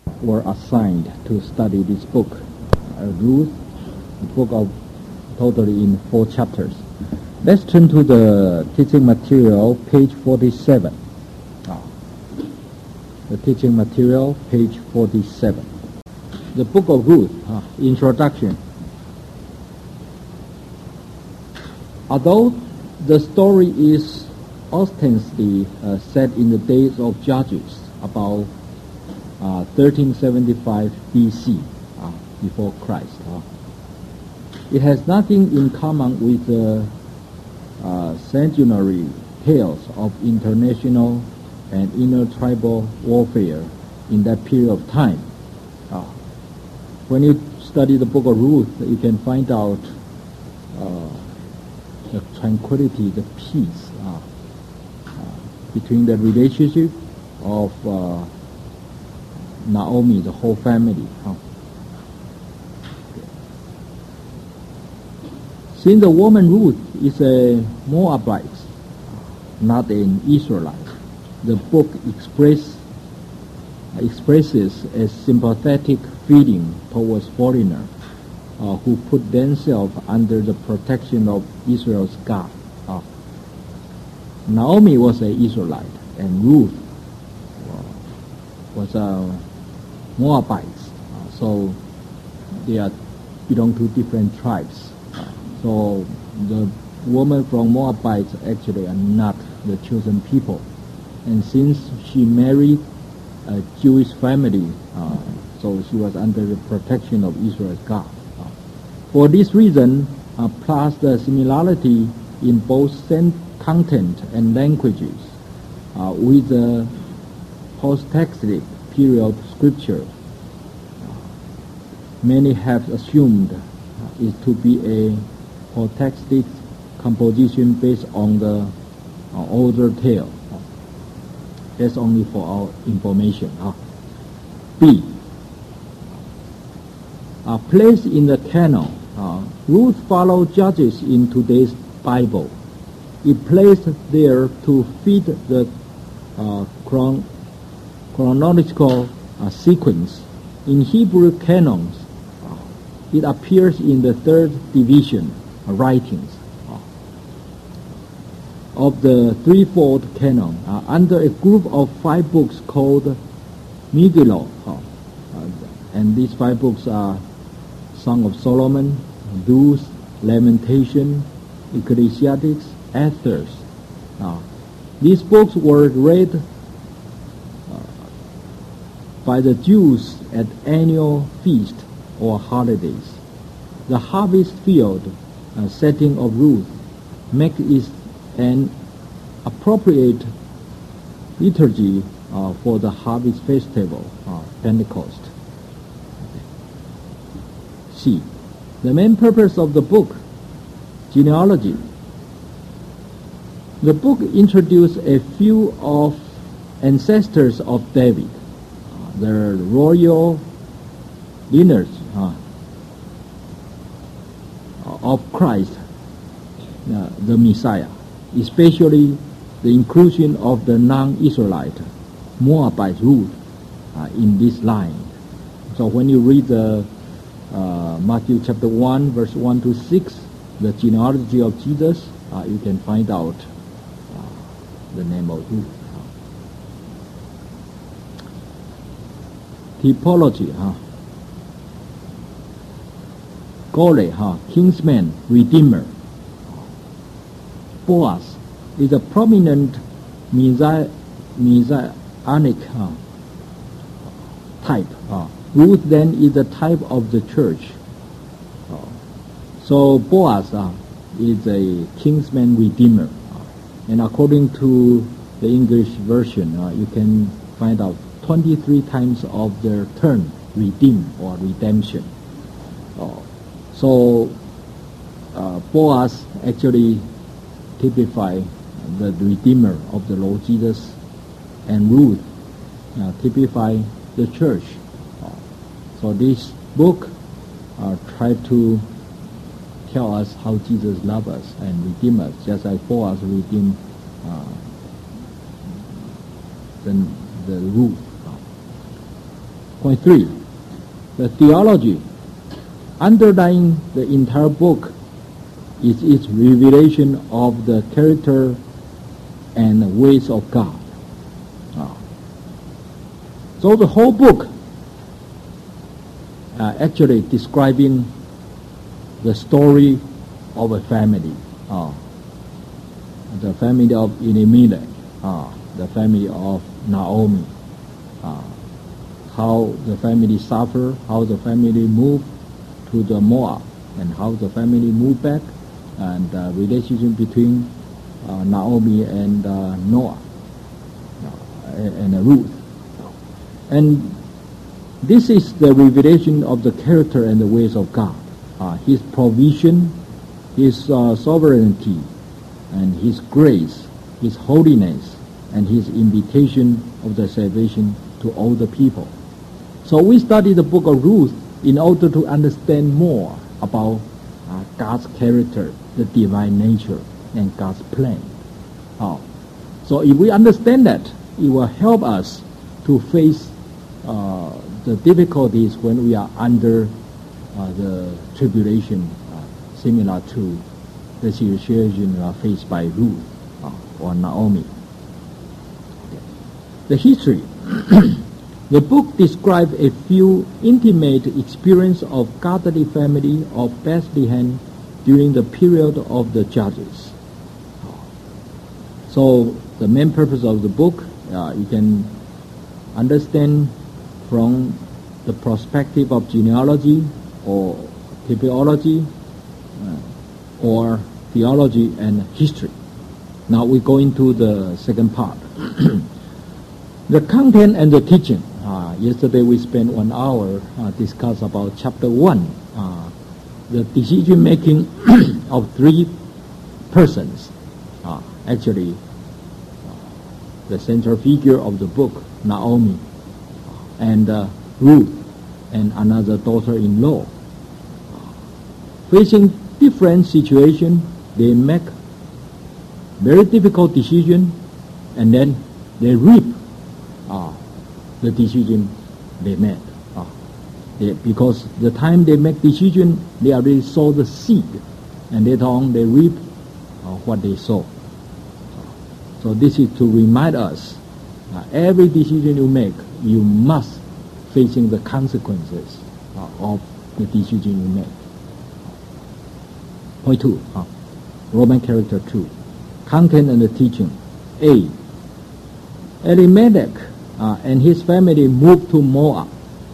were assigned to study this book, Ruth, the book of totally in 4 chapters. Let's turn to the teaching material, page 47. The teaching material, page 47. The book of Ruth, introduction. Although the story is ostensibly set in the days of Judges, about 1375 BC, before Christ, it has nothing in common with the centenary tales of international and intertribal warfare in that period of time. When you study the book of Ruth, you can find out the tranquility, the peace between the relationship of Naomi, the whole family. Since the woman Ruth is a Moabite, not an Israelite, the book expresses a sympathetic feeling towards foreigners who put themselves under the protection of Israel's God. Naomi was an Israelite, and Ruth was a Moabite, so they belong to different tribes. So the women from Moabite actually are not the chosen people. And since she married a Jewish family, so she was under the protection of Israel's God. For this reason, plus the similarity in both content and languages with the post-textic period scripture, many have assumed it to be a post-textic composition based on the older tale. That's only for our information. B. Placed in the canon, Ruth followed Judges in today's Bible. It placed there to fit the chronological sequence. In Hebrew canons, it appears in the 3rd division writings of the threefold canon under a group of 5 books called Megillah. And these 5 books are Song of Solomon, Ruth, Lamentation, Ecclesiastes, Esther. These books were read by the Jews at annual feast or holidays. The harvest field setting of Ruth makes it an appropriate liturgy for the harvest festival, Pentecost. C. The main purpose of the book, genealogy. The book introduced a few of ancestors of David, the royal lineage of Christ, the Messiah, especially the inclusion of the non-Israelite Moabite Ruth in this line. So when you read the Matthew chapter 1, verse 1 to 6, the genealogy of Jesus, you can find out the name of Ruth. Typology, Gore, kinsman, redeemer. Boaz is a prominent messianic type. Ruth then is a type of the church. So Boaz is a kinsman redeemer. And according to the English version, you can find out 23 times of the term redeem or redemption. So Boaz actually typifies the Redeemer of the Lord Jesus, and Ruth typify the church. So this book tries to tell us how Jesus loves us and redeem us, just as Boaz redeemed the Ruth. Point 3, the theology underlying the entire book is its revelation of the character and ways of God. So the whole book actually describing the story of a family, the family of Elimelech, the family of Naomi, how the family suffered, how the family moved to the Moab, and how the family moved back, and the relationship between Naomi and Noah and Ruth. And this is the revelation of the character and the ways of God, His provision, His sovereignty, and His grace, His holiness, and His invitation of the salvation to all the people. So we study the book of Ruth in order to understand more about God's character, the divine nature, and God's plan. So if we understand that, it will help us to face the difficulties when we are under the tribulation, similar to the situation faced by Ruth or Naomi. The history. The book describes a few intimate experiences of godly family of Bethlehem during the period of the Judges. So the main purpose of the book, you can understand from the perspective of genealogy or typology or theology and history. Now we go into the second part. The content and the teaching. Yesterday we spent 1 hour discuss about chapter 1, the decision making of 3 persons. Actually, the central figure of the book, Naomi, and Ruth, and another daughter-in-law. Facing different situations, they make very difficult decisions, and then they reap the decision they made. Because the time they make decision, they already sow the seed, and later on they reap what they sow. So this is to remind us, every decision you make, you must facing the consequences of the decision you make. Point 2, Roman character 2, content and the teaching. A, Elimelech and his family moved to Moab.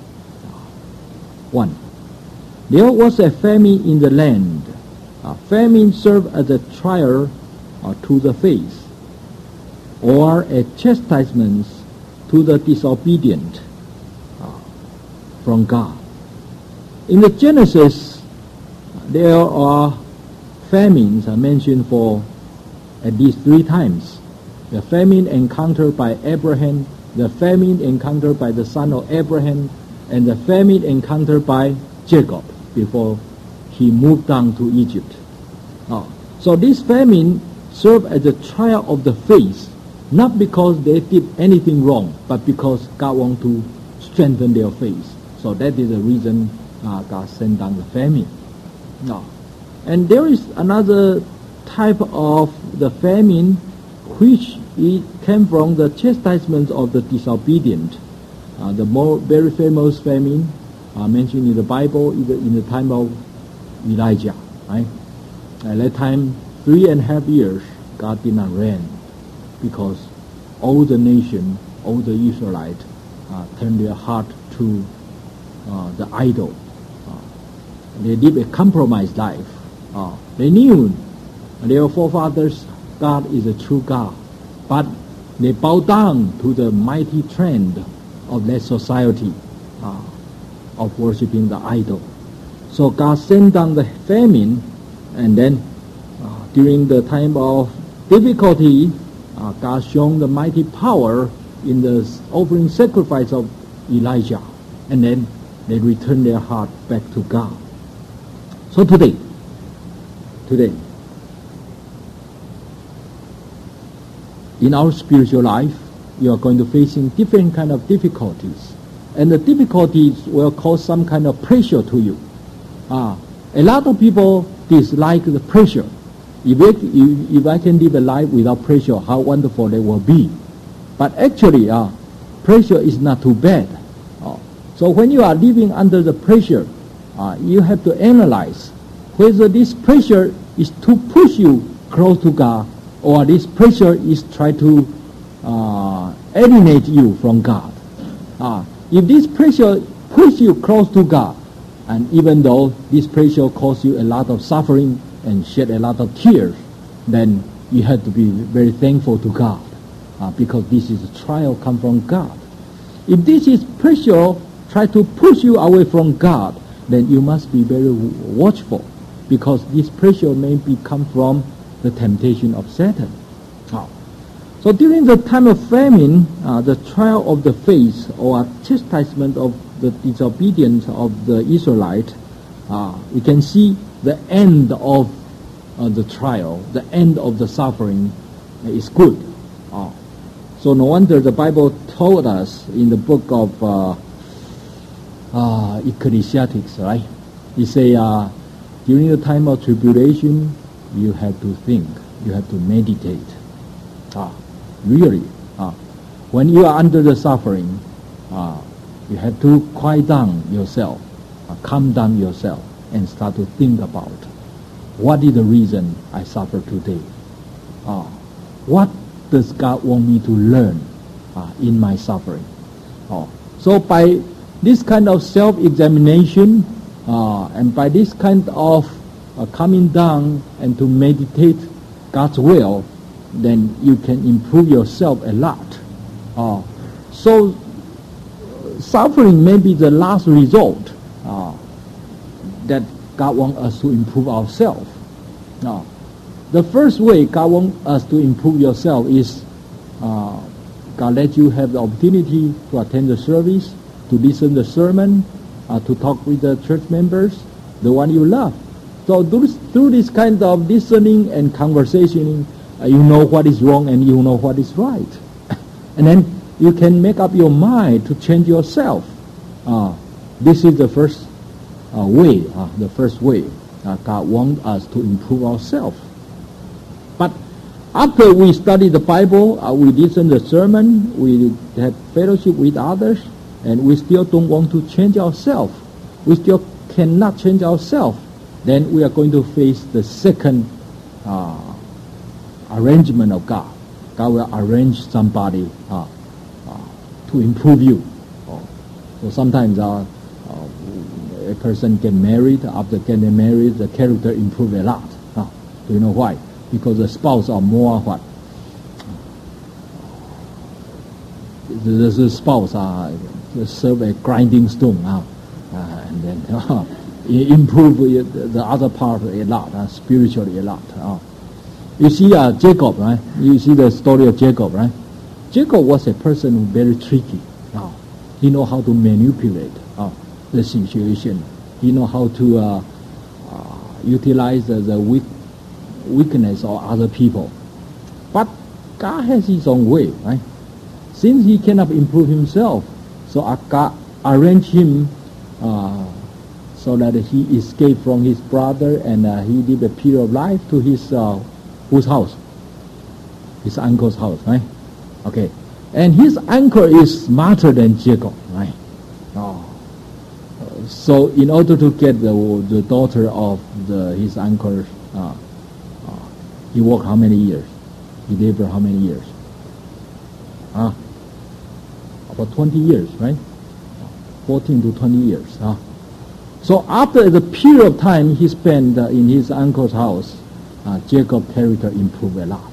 1. There was a famine in the land. Famine served as a trial to the faith, or a chastisement to the disobedient from God. In the Genesis, there are famines mentioned for at least 3 times. The famine encountered by Abraham, the famine encountered by the son of Abraham, and the famine encountered by Jacob before he moved down to Egypt. So this famine served as a trial of the faith, not because they did anything wrong, but because God wanted to strengthen their faith. So that is the reason God sent down the famine. And there is another type of the famine which it came from the chastisement of the disobedient. The very famous famine mentioned in the Bible, either in the time of Elijah. Right? At that time, 3.5 years, God did not rain because all the nation, all the Israelites turned their heart to the idol. They lived a compromised life. They knew their forefathers' God is a true God, but they bowed down to the mighty trend of that society of worshiping the idol. So God sent down the famine, and then during the time of difficulty, God shown the mighty power in the offering sacrifice of Elijah, and then they returned their heart back to God. So today, in our spiritual life, you are going to facing different kind of difficulties and the difficulties will cause some kind of pressure to you. A lot of people dislike the pressure. If I can live a life without pressure, how wonderful it will be. But actually, pressure is not too bad. So when you are living under the pressure, you have to analyze whether this pressure is to push you close to God, or this pressure is try to alienate you from God. If this pressure push you close to God, and even though this pressure cause you a lot of suffering and shed a lot of tears, then you have to be very thankful to God, because this is a trial come from God. If this is pressure try to push you away from God, then you must be very watchful, because this pressure may come from the temptation of Satan. So during the time of famine, the trial of the faith, or chastisement of the disobedience of the Israelite, we can see the end of the trial, the end of the suffering is good. So no wonder the Bible told us in the book of Ecclesiastes, right? He say, during the time of tribulation, you have to think, you have to meditate. Really, when you are under the suffering, you have to quiet down yourself, calm down yourself, and start to think about what is the reason I suffer today. What does God want me to learn in my suffering? So by this kind of self-examination, and by this kind of coming down and to meditate God's will, then you can improve yourself a lot. So suffering may be the last result that God wants us to improve ourselves. The first way God wants us to improve yourself is God let you have the opportunity to attend the service, to listen to the sermon, to talk with the church members, the one you love. So through this kind of listening and conversation, you know what is wrong and you know what is right. And then you can make up your mind to change yourself. This is the first way, God wants us to improve ourselves. But after we study the Bible, we listen to the sermon, we have fellowship with others, and we still don't want to change ourselves, we still cannot change ourselves, then we are going to face the second arrangement of God. God will arrange somebody to improve you. So sometimes a person get married. After getting married, the character improve a lot. Do you know why? Because the spouse are more what? The spouse serve a grinding stone, and then improve the other part a lot, spiritually a lot. You see Jacob, right? You see the story of Jacob, right? Jacob was a person who very tricky. He know how to manipulate the situation. He know how to utilize the weakness of other people. But God has His own way, right? Since he cannot improve himself, so God arranged him so that he escaped from his brother, and he lived a period of life to his whose house? His uncle's house, right? Okay. And his uncle is smarter than Jacob, right? So in order to get the daughter of his uncle, he worked how many years? He labored how many years? About 20 years, right? 14 to 20 years. So after the period of time he spent in his uncle's house, Jacob's character improved a lot.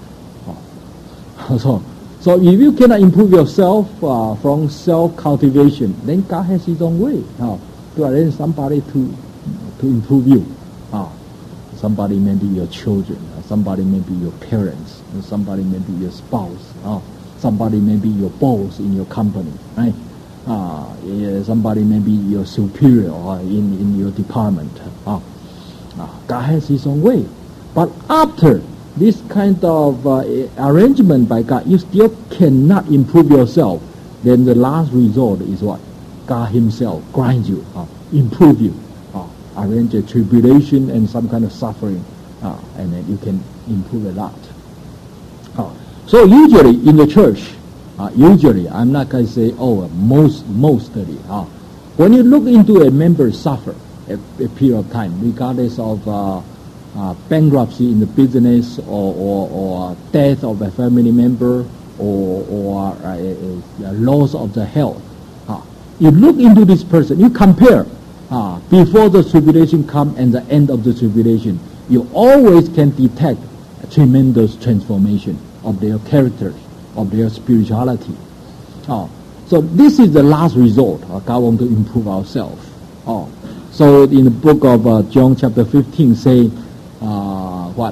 So if you cannot improve yourself from self-cultivation, then God has His own way to arrange somebody to improve you. Somebody may be your children, somebody may be your parents, somebody may be your spouse, somebody may be your boss in your company, right? Somebody may be your superior in your department. God has His own way. But after this kind of arrangement by God, you still cannot improve yourself, then the last result is what? God Himself grind you, improve you, arrange a tribulation and some kind of suffering, and then you can improve a lot. So usually in the church, usually I'm not going to say mostly. When you look into a member suffer a period of time, regardless of bankruptcy in the business or death of a family member or a loss of the health, you look into this person, you compare before the tribulation comes and the end of the tribulation, you always can detect a tremendous transformation of their character, of their spirituality. So this is the last resort. God wants to improve ourselves. So in the book of John chapter 15 say, what?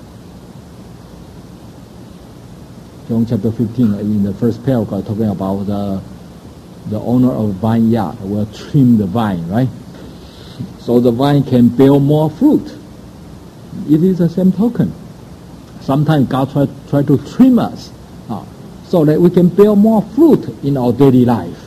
John chapter 15 in the first paragraph talking about the owner of a vineyard will trim the vine, right? So the vine can bear more fruit. It is the same token. Sometimes God try to trim us so that we can bear more fruit in our daily life.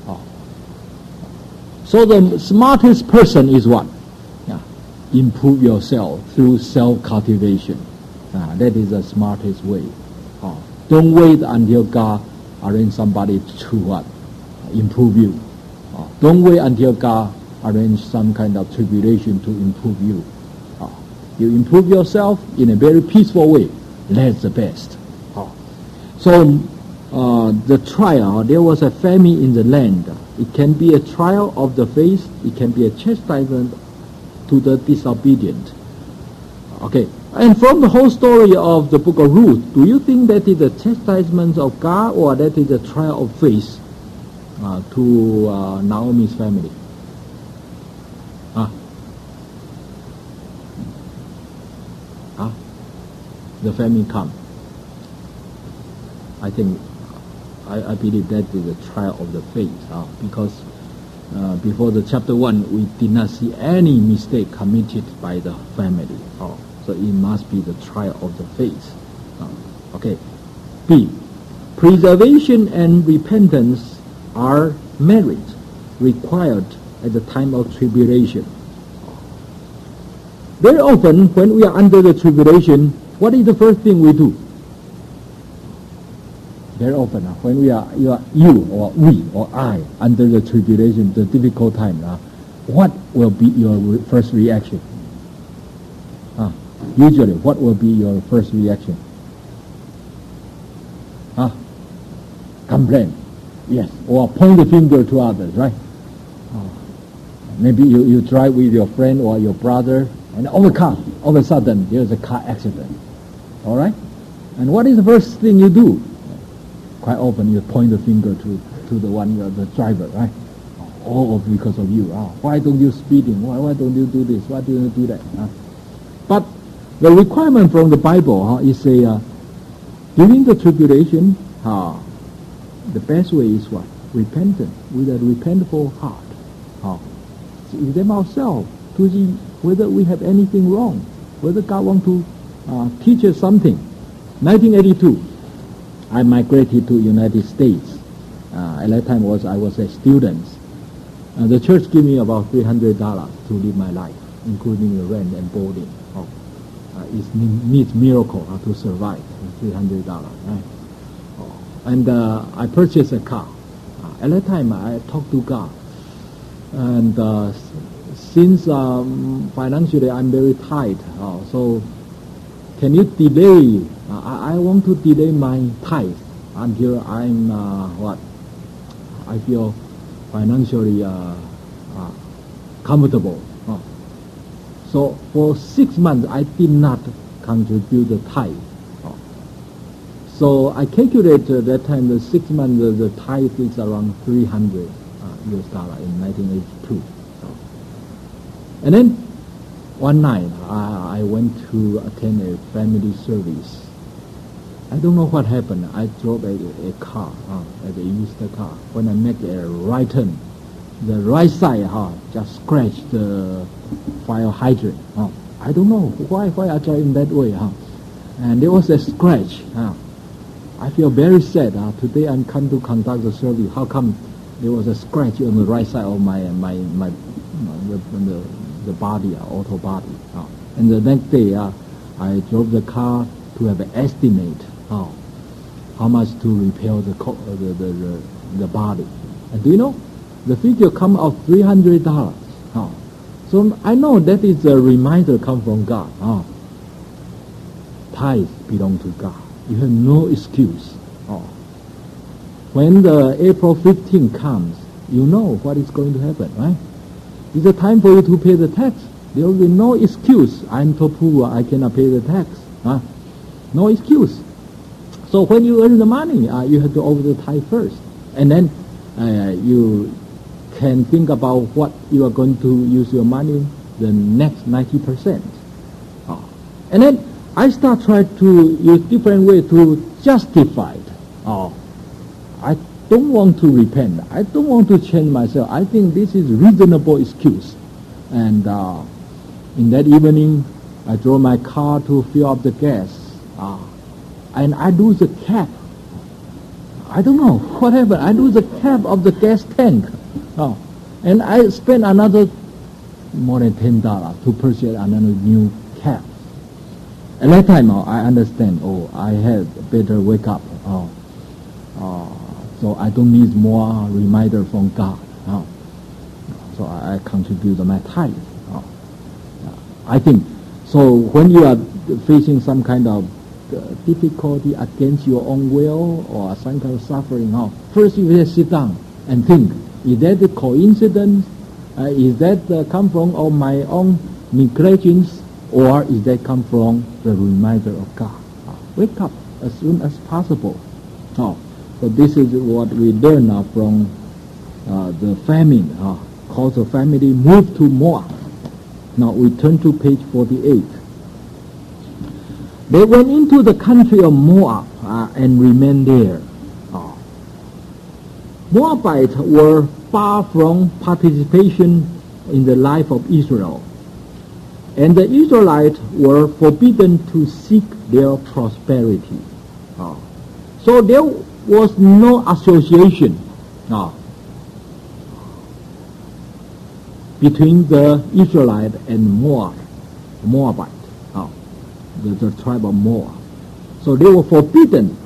So the smartest person is what? Improve yourself through self-cultivation. That is the smartest way. Don't wait until God arrange somebody to what? Improve you. Don't wait until God arrange some kind of tribulation to improve you. You improve yourself in a very peaceful way. That's the best. So the trial, there was a famine in the land. It can be a trial of the faith. It can be a chastisement to the disobedient. Okay. And from the whole story of the book of Ruth, do you think that is a chastisement of God or that is a trial of faith to Naomi's family? The famine come. I think, I believe that is a trial of the faith, because before the chapter 1, we did not see any mistake committed by the family. So it must be the trial of the faith. Okay. B. Preservation and repentance are merit required at the time of tribulation. Very often, when we are under the tribulation, what is the first thing we do? Very often, when you or we or I under the tribulation, the difficult time, what will be your first reaction? Usually, what will be your first reaction? Complain, yes, or point the finger to others, right? Maybe you drive with your friend or your brother, and all of a sudden there's a car accident. All right? And what is the first thing you do? Quite often you point the finger to the one, the driver, right? All because of you. Why don't you speeding? Why don't you do this? Why don't you do that? But the requirement from the Bible is during the tribulation, the best way is what? Repentance, with a repentful heart. Examine ourselves to see whether we have anything wrong, whether God wants to teach us something. 1982, I migrated to United States. At that time I was a student. The church gave me about $300 to live my life, including the rent and boarding. It needs miracle to survive. $300, right? And I purchased a car. At that time, I talked to God, and since financially I'm very tight, so can you delay? I want to delay my tithe until I'm I feel financially comfortable. So for 6 months I did not contribute the tithe. So I calculated that time the 6 months the tithe is around $300 in 1982. And then one night I went to attend a family service. I don't know what happened. I drove a car, a used car. When I make a right turn, the right side just scratched the fire hydrant. I don't know why I drive in that way. And there was a scratch. I feel very sad. Today I'm come to conduct the service. How come there was a scratch on the right side of the body, auto body. And the next day, I drove the car to have an estimate how much to repair the body. And do you know, the figure come out $300. So I know that is a reminder come from God. Tithes belong to God. You have no excuse. When the April 15 comes, you know what is going to happen, right? It's a time for you to pay the tax. There will be no excuse. I'm so poor, I cannot pay the tax. No excuse. So when you earn the money, you have to offer the tithe first. And then you can think about what you are going to use your money the next 90%. And then I start trying to use different way to justify it. I don't want to repent. I don't want to change myself. I think this is reasonable excuse. And in that evening, I drove my car to fill up the gas. And I lose the cap. I don't know what happened. I lose the cap of the gas tank. And I spent another more than $10 to purchase another new cap. At that time, I understand. I had better wake up. So I don't need more reminder from God. So I contribute my tithe. I think so. When you are facing some kind of difficulty against your own will or some kind of suffering, first you have to sit down and think: is that a coincidence? Is that come from my own negligence, or is that come from the reminder of God? Wake up as soon as possible. So this is what we learn now from the famine. Cause the family moved to Moab. Now we turn to page 48. They went into the country of Moab and remained there. Moabites were far from participation in the life of Israel, and the Israelites were forbidden to seek their prosperity. So there was no association between the Israelite and Moabite, the tribe of Moab. So they were forbidden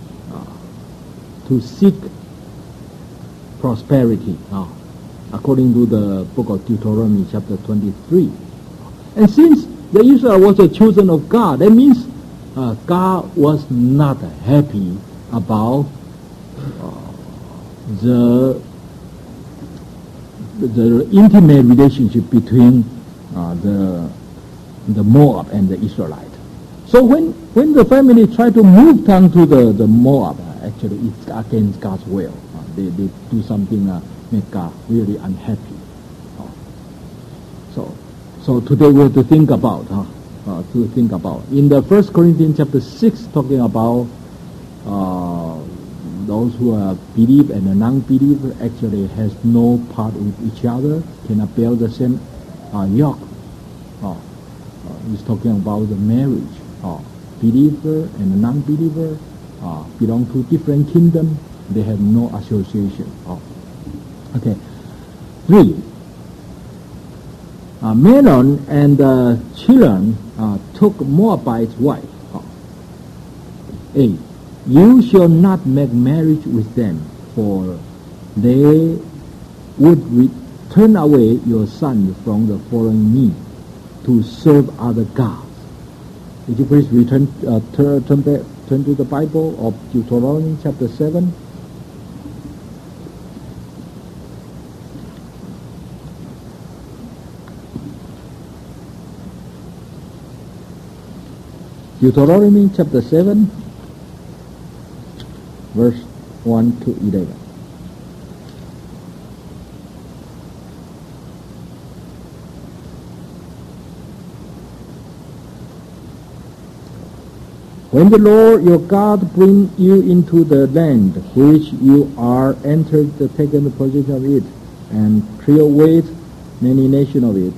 to seek prosperity, according to the book of Deuteronomy chapter 23. And since the Israel was the children of God, that means God was not happy about the intimate relationship between the Moab and the Israelite. So when the family tried to move down to the Moab, actually it's against God's will. They do something make God really unhappy. So today we have to think about in the 1 Corinthians chapter 6, talking about those who are believe and a non-believer actually has no part with each other, cannot bear the same yoke. He's talking about the marriage. Believer and a non-believer belong to different kingdom. They have no association. Okay. 3. Mahlon and Chilion took Moabite's wife. 8. You shall not make marriage with them, for they would turn away your son from the following me to serve other gods. Would you please turn to the Bible of Deuteronomy chapter 7. Deuteronomy chapter 7, verse 1 to 11. When the Lord your God bring you into the land which you are entered the taken possession of it, and clear away many nations of it,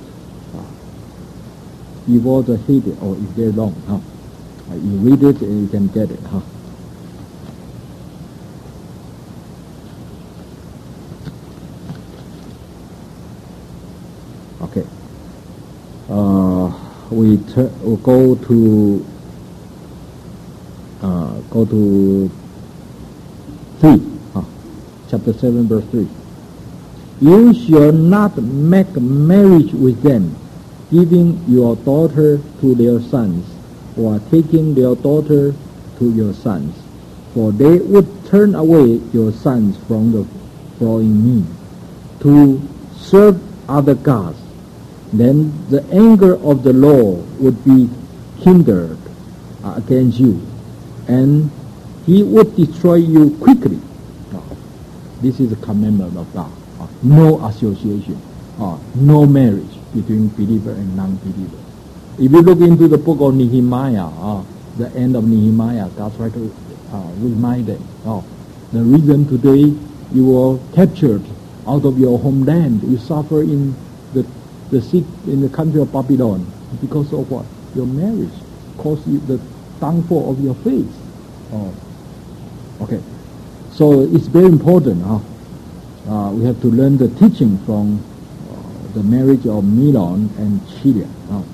you ought to hate it. Oh, it's very long. You read it and you can get it. Okay. We'll go to 3, chapter 7, verse 3. You shall not make marriage with them, giving your daughter to their sons, or taking their daughter to your sons, for they would turn away your sons from following me, to serve other gods. Then the anger of the Lord would be kindled against you, and he would destroy you quickly. This is a commandment of God. No association, no marriage between believer and non-believer. If you look into the book of Nehemiah, the end of Nehemiah, God tried to remind them, the reason today you were captured out of your homeland, you suffer in the country of Babylon, because of what? Your marriage caused you the downfall of your faith. Okay, so it's very important. We have to learn the teaching from the marriage of Milon and Chilion.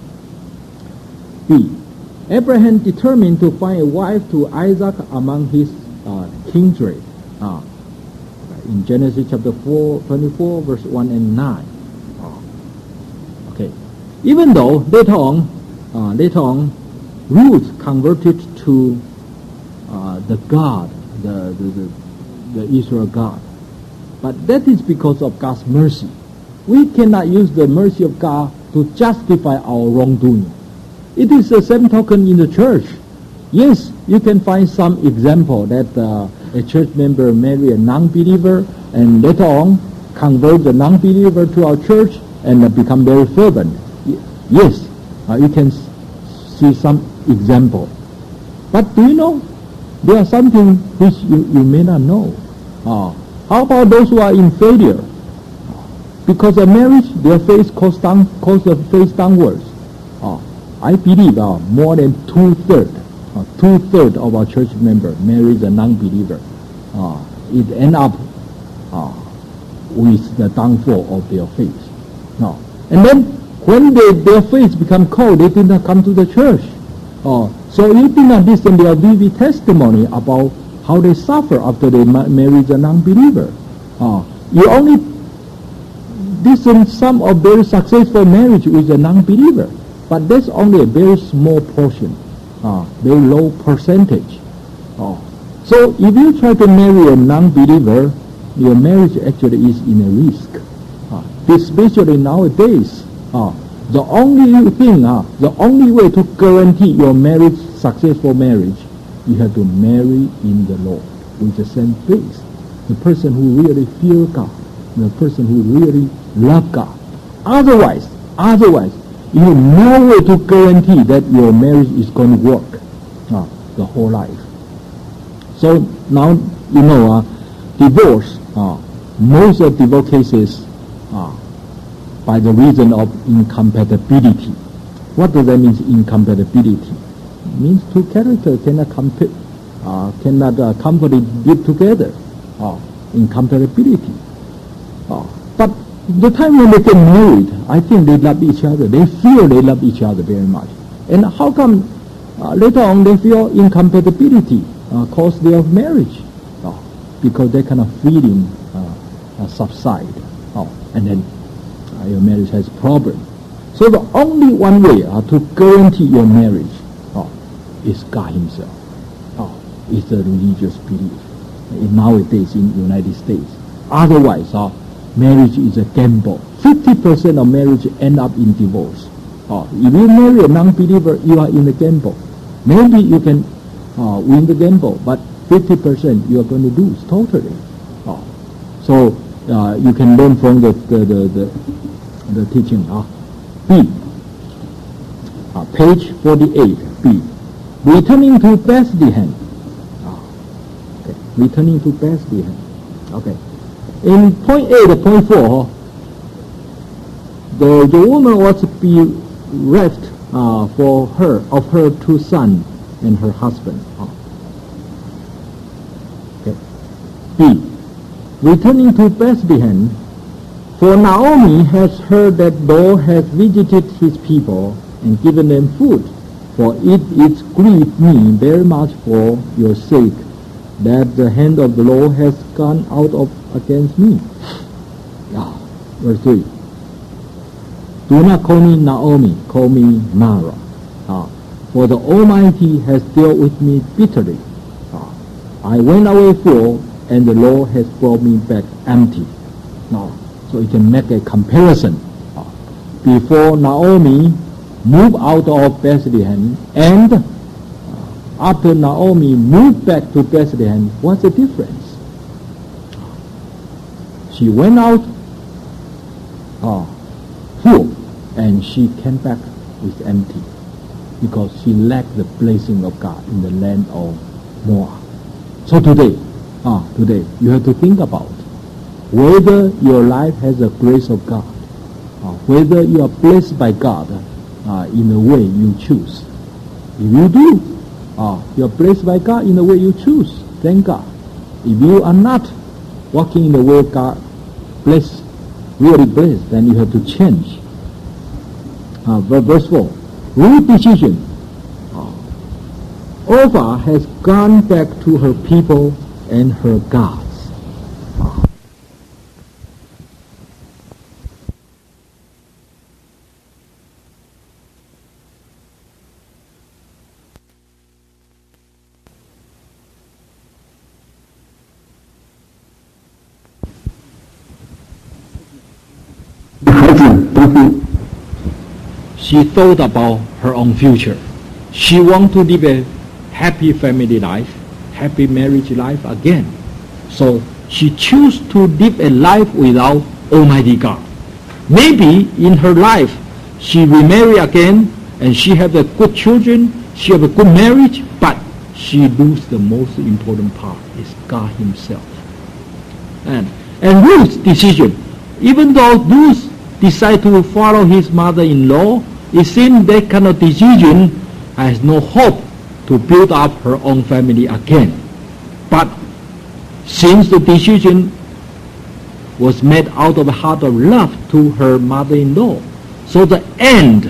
B. Abraham determined to find a wife to Isaac among his kindred. In Genesis chapter 24, verse 1 and 9. Okay. Even though later on, Ruth converted to the God, the Israel God. But that is because of God's mercy. We cannot use the mercy of God to justify our wrongdoing. It is the same token in the church. Yes, you can find some example that a church member marry a non-believer and later on convert the non-believer to our church and become very fervent. Yes, you can see some example. But do you know, there are something which you may not know. How about those who are in failure? Because of marriage, their face goes the face downwards. I believe more than two-thirds of our church members marry a non-believer. It ends up with the downfall of their faith. And then when their faith become cold, they did not come to the church. So you did not listen to their vivid testimony about how they suffer after they married a non-believer. You only listen some of very successful marriage with a non-believer, but that's only a very small portion, very low percentage. So if you try to marry a non-believer, your marriage actually is in a risk. Especially nowadays, the only way to guarantee your marriage, successful marriage, you have to marry in the Lord with the same faith. The person who really fears God, the person who really loves God. Otherwise, you have no way to guarantee that your marriage is going to work the whole life. So now, divorce, most of divorce cases by the reason of incompatibility. What does that mean, incompatibility? It means two characters cannot comfortably live together. Incompatibility. But the time when they get married, I think they love each other. They feel they love each other very much. And how come later on they feel incompatibility cause their marriage? Because that kind of feeling subside. And then your marriage has problem. So the only one way to guarantee your marriage is God Himself. It's a religious belief nowadays in the United States. Otherwise, marriage is a gamble. 50% of marriage end up in divorce. If you marry a non-believer, you are in the gamble. Maybe you can win the gamble, but 50% you are going to lose totally. So you can learn from the teaching. B. Page 48. B. Returning to Bethlehem. Okay. Returning to Bethlehem. Okay. In point 8 and point 4, the woman was bereft of her two sons and her husband. Okay. B. Returning to Bethlehem, For Naomi has heard that Lord has visited his people and given them food. For it is grieved me very much for your sake, that the hand of the Lord has gone out against me. Verse 3. Do not call me Naomi, call me Mara. For the Almighty has dealt with me bitterly. I went away full, and the Lord has brought me back empty. So you can make a comparison. Before Naomi moved out of Bethlehem, and after Naomi moved back to Bethlehem, what's the difference? She went out full, and she came back with empty, because she lacked the blessing of God in the land of Moab. So today you have to think about whether your life has the grace of God, whether you are blessed by God in the way you choose. If you do, you are blessed by God in the way you choose. Thank God. If you are not walking in the way God bless, really blessed, then you have to change. Verse 4. Ruth's decision. Orpah has gone back to her people and her gods. She thought about her own future. She wanted to live a happy family life, happy marriage life again. So she chose to live a life without Almighty God. Maybe in her life she remarry again and she have a good children, she have a good marriage, but she lose the most important part, is God himself. And Ruth's decision, even though Ruth decided to follow his mother-in-law, it seems that kind of decision has no hope to build up her own family again. But since the decision was made out of a heart of love to her mother-in-law, so the end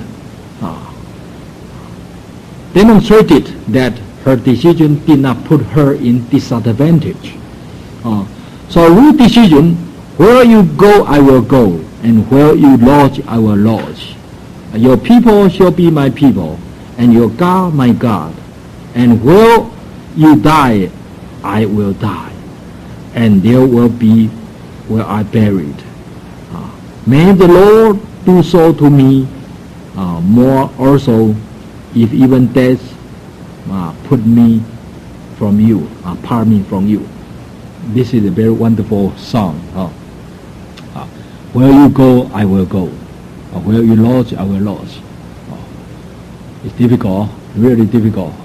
demonstrated that her decision did not put her in disadvantage. So Ruth's decision, where you go, I will go, and where you lodge, I will lodge. Your people shall be my people, and your God my God. And where you die, I will die, and there will be where I buried. May the Lord do so to me, more also, if even death put me from you, part me from you. This is a very wonderful song. Where you go, I will go. Where you lodge, I will lodge. It's difficult, really difficult.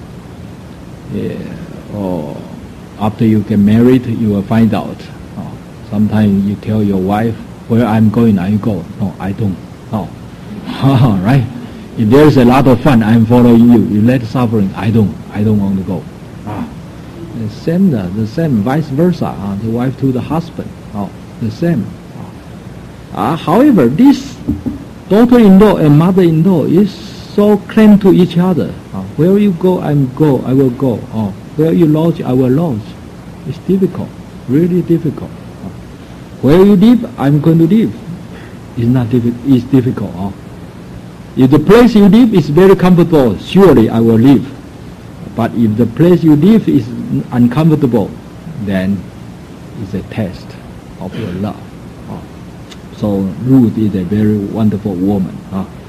After you get married, you will find out. Sometimes you tell your wife, where I'm going, I go. No, I don't. Right? If there's a lot of fun, I'm following you. You let suffering, I don't want to go. The same, vice versa. The wife to the husband, the same. However, this daughter-in-law and mother-in-law is so close to each other. Where you go, I will go. Where you lodge, I will lodge. It's difficult, really difficult. Where you live, I'm going to live. It's not difficult. It's difficult. If the place you live is very comfortable, surely I will live. But if the place you live is uncomfortable, then it's a test of your love. So Ruth is a very wonderful woman.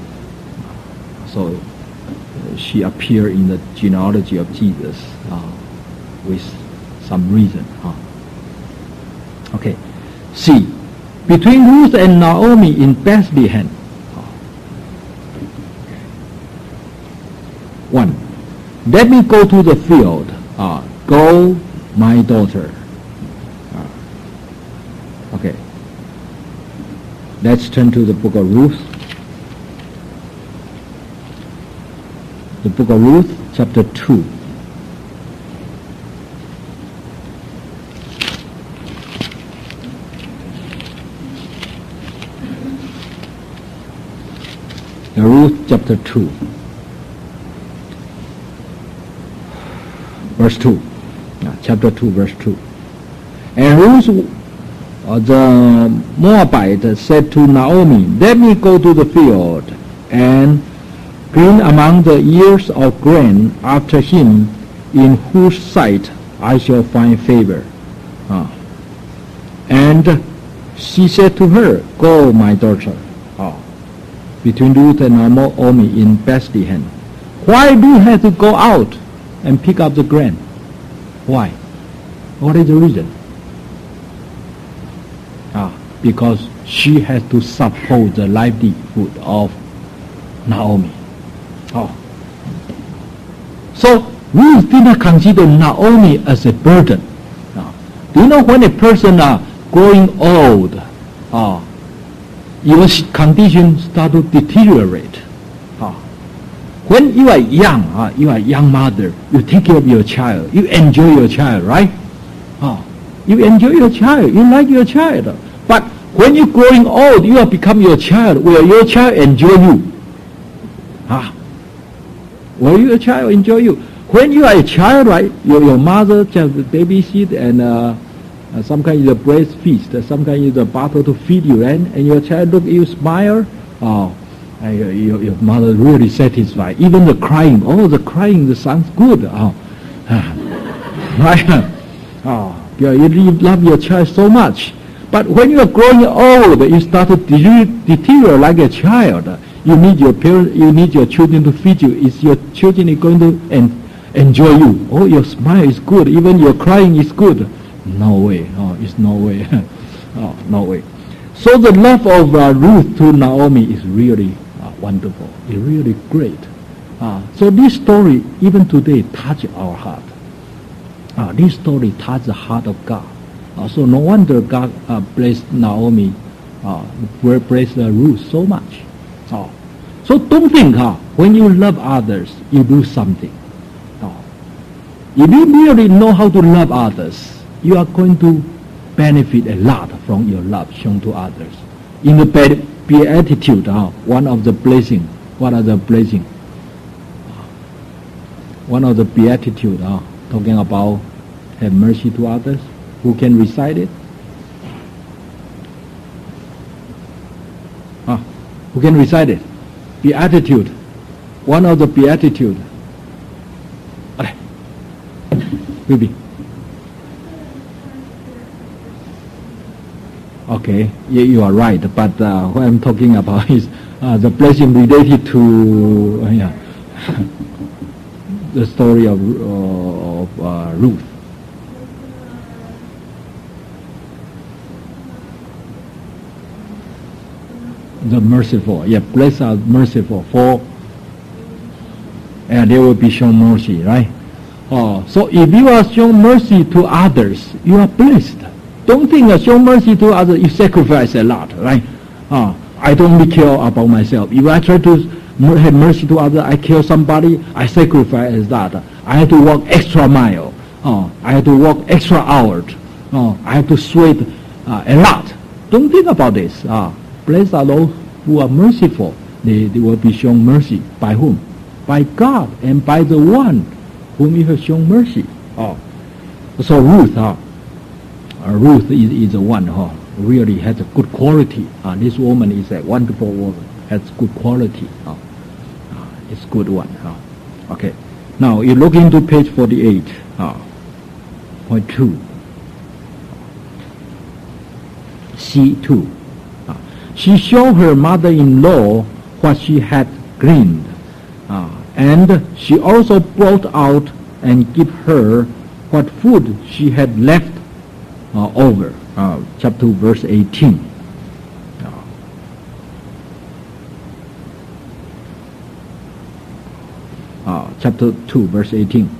So she appeared in the genealogy of Jesus with some reason. Okay. See, between Ruth and Naomi in Bethlehem. 1. Let me go to the field. Go, my daughter. Okay. Let's turn to the book of Ruth. The book of Ruth, chapter 2. Ruth chapter 2, verse 2. Chapter 2, verse 2. And Ruth, the Moabite, said to Naomi, "Let me go to the field and glean among the ears of grain after him in whose sight I shall find favor." And she said to her, "Go, my daughter." Between Ruth and Naomi in Bethlehem. Why do you have to go out and pick up the grain? Why? What is the reason? Because she has to support the livelihood of Naomi. So Ruth did not consider Naomi as a burden. Do you know when a person growing old, your condition start to deteriorate? When you are young, you are a young mother, you take care of your child, you enjoy your child, right? You enjoy your child, you like your child. But when you're growing old, you have become your child. Will your child enjoy you? Will your child enjoy you? When you are a child, right, your mother just babysit and some kind of breastfeed, some kind of the bottle to feed you, right? And your child look at you, smile. Your mother really satisfied. Even the crying, the crying, the sounds good. Right? You love your child so much. But when you are growing old, you start to deteriorate like a child. You need your parents, you need your children to feed you. Is your children going to enjoy you? Your smile is good. Even your crying is good. No way. It's no way. No way. So the love of Ruth to Naomi is really wonderful. It's really great. So this story, even today, touches our heart. This story touches the heart of God. So no wonder God blessed Naomi, blessed Ruth so much. So don't think when you love others, you do something. If you really know how to love others, you are going to benefit a lot from your love shown to others. In the Beatitude, one of the blessings, what are the blessings? One of the Beatitude, talking about have mercy to others. Who can recite it? Who can recite it? Beatitude. One of the Beatitude. Maybe. Okay, you are right. But what I'm talking about is the blessing related to the story of Ruth. The merciful, blessed are merciful, for they will be shown mercy, right? So if you are shown mercy to others, you are blessed. Don't think show mercy to others, you sacrifice a lot, right? I don't only care about myself. If I try to have mercy to others, I kill somebody, I sacrifice that. I have to walk extra mile. I have to walk extra hours. I have to sweat a lot. Don't think about this. Blessed are those who are merciful. They will be shown mercy. By whom? By God and by the one whom you have shown mercy. So Ruth is the one who really has a good quality. This woman is a wonderful woman, has good quality. It's a good one. Okay. Now you look into page 48, point 2. C2. She showed her mother-in-law what she had gleaned, and she also brought out and gave her what food she had left over. Chapter 2, verse 18. Chapter 2, verse 18.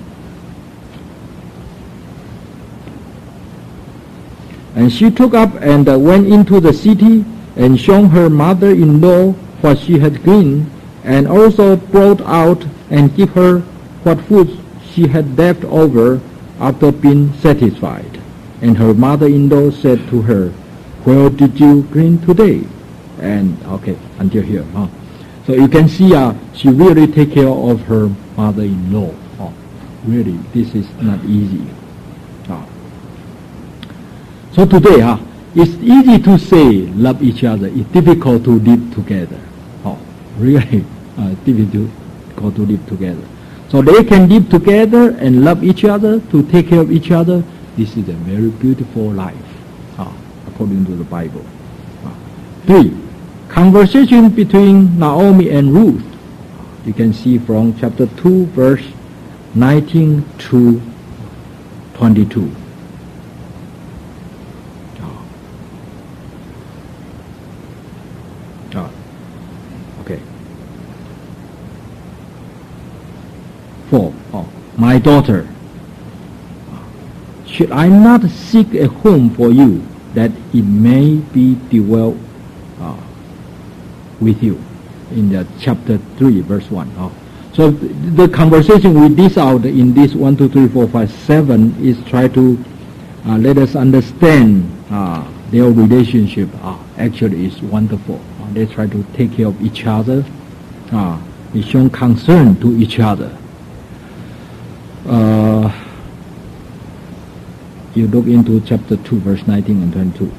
And she took up and went into the city and showed her mother-in-law what she had gleaned, and also brought out and gave her what food she had left over after being satisfied. And her mother-in-law said to her, "Where did you glean today?" And okay, until here. So you can see she really take care of her mother-in-law. Really, this is not easy. So today, it's easy to say love each other. It's difficult to live together. Really difficult to live together. So they can live together and love each other, to take care of each other. This is a very beautiful life, according to the Bible. 3. Conversation between Naomi and Ruth. You can see from chapter 2, verse 19 to 22. Okay. 4. My daughter, should I not seek a home for you, that it may be dwelt with you? In the chapter 3, verse 1. So the conversation we dish out in this 1, 2, 3, 4, 5, 7 is try to let us understand their relationship. Actually is wonderful. They try to take care of each other. They show concern to each other. You look into chapter 2, verse 19 and 22.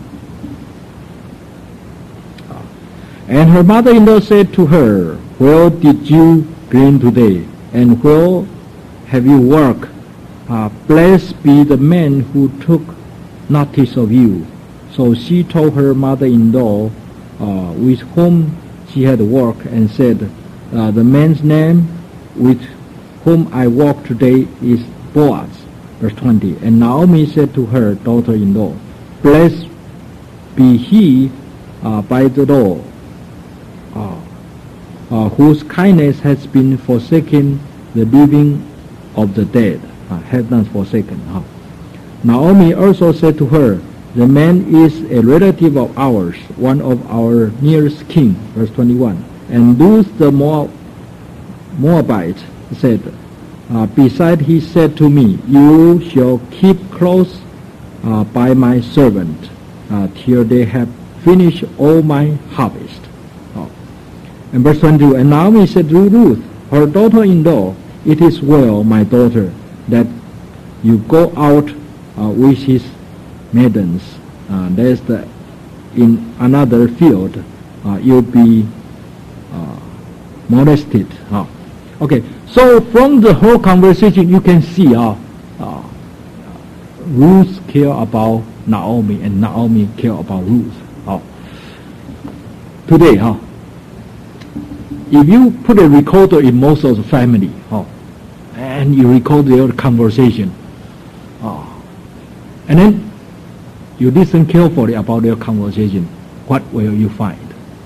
And her mother-in-law said to her, where did you glean today? And where have you worked? Blessed be the man who took notice of you. So she told her mother-in-law with whom she had worked, and said, the man's name with whom I walk today is Boaz. Verse 20. And Naomi said to her daughter-in-law, blessed be he by the Lord, whose kindness has been forsaken the living of the dead, have not forsaken. Naomi also said to her, the man is a relative of ours, one of our nearest kin. Verse 21. And Ruth the Moabite said, beside he said to me, you shall keep close by my servant till they have finished all my harvest. And verse 22, and Naomi said to Ruth, her daughter-in-law, it is well, my daughter, that you go out with his maidens. There's in another field, you'll be molested. Okay, so from the whole conversation, you can see Ruth care about Naomi, and Naomi care about Ruth. Today, if you put a recorder in most of the family, and you record their conversation, and then you listen carefully about their conversation, what will you find?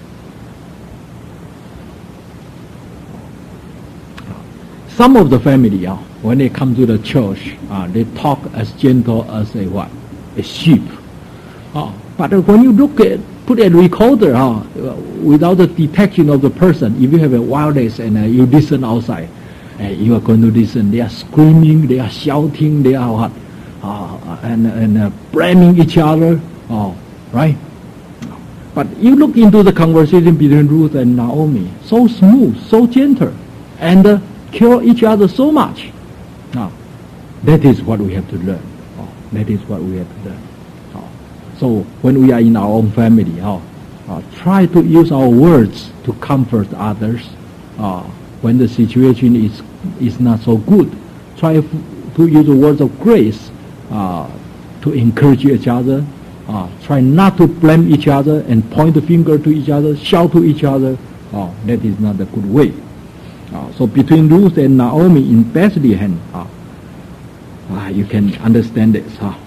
Some of the family, when they come to the church, they talk as gentle as a what? A sheep. But when you put a recorder without the detection of the person, if you have a wireless and you listen outside, you are going to listen. They are screaming, they are shouting, they are what? And blaming each other, right? But you look into the conversation between Ruth and Naomi, so smooth, so gentle, and care each other so much. Now, that is what we have to learn. That is what we have to learn. So when we are in our own family, try to use our words to comfort others. When the situation is not so good, try to use the words of grace to encourage each other. Try not to blame each other and point the finger to each other, shout to each other. That is not a good way. So between Ruth and Naomi in Bethlehem, you can understand this.